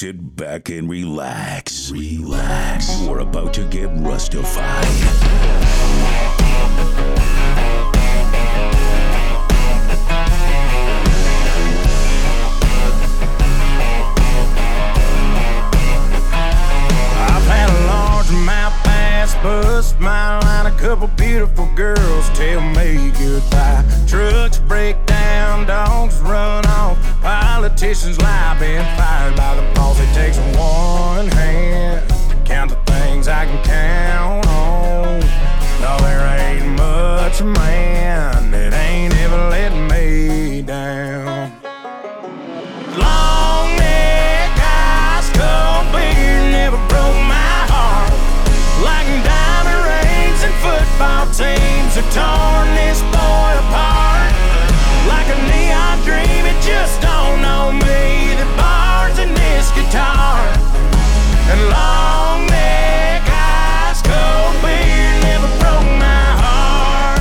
Sit back and relax. Relax. You are about to get rustified. Bust my line, a couple beautiful girls tell me goodbye. Trucks break down, dogs run off, politicians lie, been fired by the boss. It takes one hand to count the things I can count on. No, there ain't much man that ain't ever let me down. Long neck, ice cold beer never broke my heart like diamond rings and football teams have torn this boy apart. Like a neon dream, it just don't know me. The bars in this guitar and long neck, ice cold beer never broke my heart.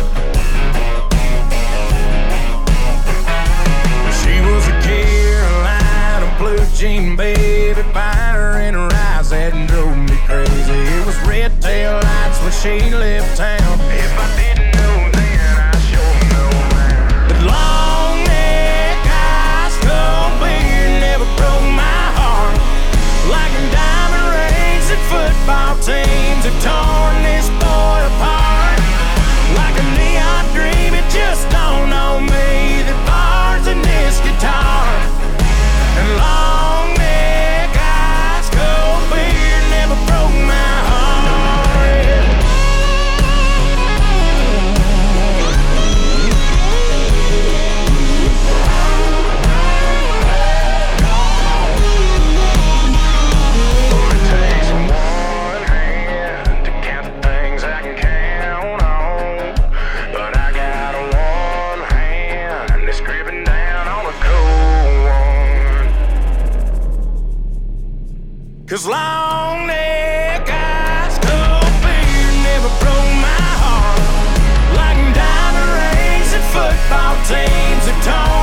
She was a Carolina blue jean baby, fire in her eyes that drove me crazy. It was red tail lights when she left town. If I didn't know then, I sure know now. But long neck, ice cold beer never broke my heart. Like diamond rings and football teams have torn this boy apart. Like a neon dream, it just don't know me. The bars in this guitar and long neck, ice cold beer never broke my heart. It takes one hand to count the things I can count on, but I got one hand that's gripping down on a cold one. 'Cause long neck, ice cold beer never broke my heart. Like diamond rings and football teams have torn